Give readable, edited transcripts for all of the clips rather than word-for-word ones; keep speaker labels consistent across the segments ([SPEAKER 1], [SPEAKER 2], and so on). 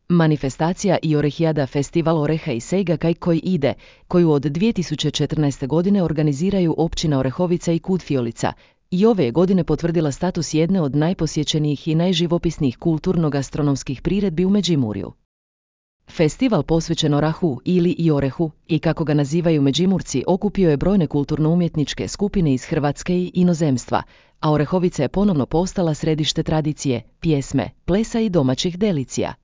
[SPEAKER 1] Manifestacija i Orehijada festival Oreha i Sejga koji ide, koju od 2014. godine organiziraju općina Orehovica i Kut Fiolica, i ove je godine potvrdila status jedne od najposjećenijih i najživopisnijih kulturno-gastronomskih priredbi u Međimurju. Festival posvećen Orahu ili i Orehu, i kako ga nazivaju Međimurci, okupio je brojne kulturno-umjetničke skupine iz Hrvatske i inozemstva, a Orehovica je ponovno postala središte tradicije, pjesme, plesa i domaćih delicija.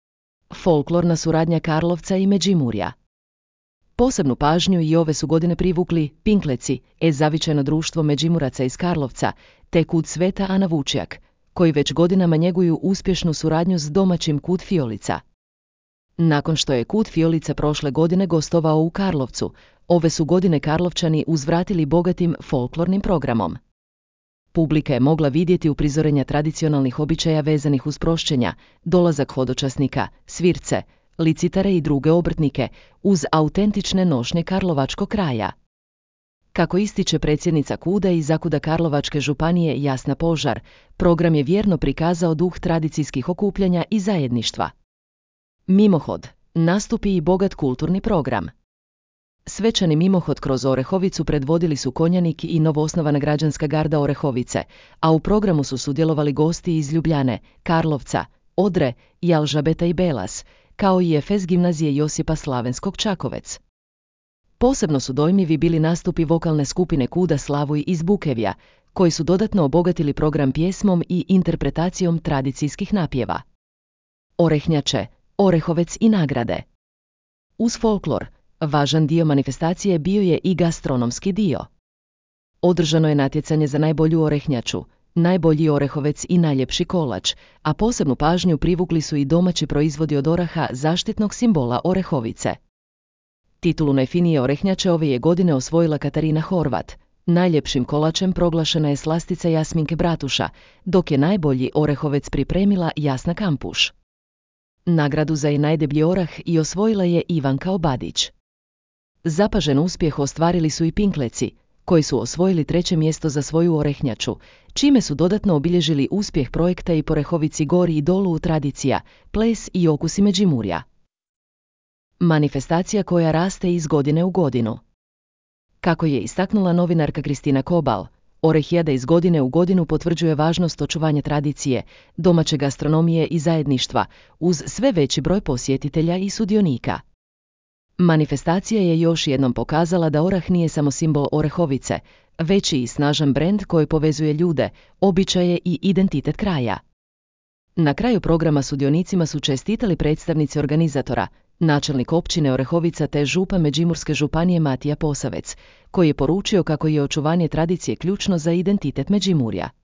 [SPEAKER 1] Folklorna suradnja Karlovca i Međimurja. Posebnu pažnju i ove su godine privukli Pinkleci, zavičajno društvo Međimuraca iz Karlovca, te Kut Sveta Ana Vučjak, koji već godinama njeguju uspješnu suradnju s domaćim Kut Fiolica. Nakon što je Kut Fiolica prošle godine gostovao u Karlovcu, ove su godine Karlovčani uzvratili bogatim folklornim programom. Publika je mogla vidjeti uprizorenja tradicionalnih običaja vezanih uz prošćenja, dolazak hodočasnika, svirce, licitare i druge obrtnike, uz autentične nošnje karlovačkog kraja. Kako ističe predsjednica KUD-a i Zakuda Karlovačke županije Jasna Požar, program je vjerno prikazao duh tradicijskih okupljanja i zajedništva. Mimohod, nastupi i bogat kulturni program. Svečani mimohod kroz Orehovicu predvodili su konjanik i novoosnovana građanska garda Orehovice, a u programu su sudjelovali gosti iz Ljubljane, Karlovca, Odre, Jalžabeta i Belas, kao i Efes gimnazije Josipa Slavenskog Čakovec. Posebno su dojmljivi bili nastupi vokalne skupine KUD-a Slavuj iz Bukevja, koji su dodatno obogatili program pjesmom i interpretacijom tradicijskih napjeva. Orehnjače, Orehovec i nagrade. Uz folklor, važan dio manifestacije bio je i gastronomski dio. Održano je natjecanje za najbolju orehnjaču, najbolji Orehovec i najljepši kolač, a posebnu pažnju privukli su i domaći proizvodi od oraha, zaštitnog simbola Orehovice. Titulu najfinije orehnjače ove je godine osvojila Katarina Horvat. Najljepšim kolačem proglašena je slastica Jasminke Bratuša, dok je najbolji Orehovec pripremila Jasna Kampuš. Nagradu za najdeblji orah i osvojila je Ivanka Obadić. Zapažen uspjeh ostvarili su i Pinkleci, koji su osvojili 3. mjesto za svoju orehnjaču, čime su dodatno obilježili uspjeh projekta i po Orehovici gori i dolu u tradicija, ples i okusi Međimurja. Manifestacija koja raste iz godine u godinu. Kako je istaknula novinarka Kristina Kobal, Orehijada iz godine u godinu potvrđuje važnost očuvanja tradicije, domaće gastronomije i zajedništva, uz sve veći broj posjetitelja i sudionika. Manifestacija je još jednom pokazala da orah nije samo simbol Orehovice, već i snažan brend koji povezuje ljude, običaje i identitet kraja. Na kraju programa sudionicima su čestitali predstavnici organizatora, načelnik općine Orehovica te župan Međimurske županije Matija Posavec, koji je poručio kako je očuvanje tradicije ključno za identitet Međimurja.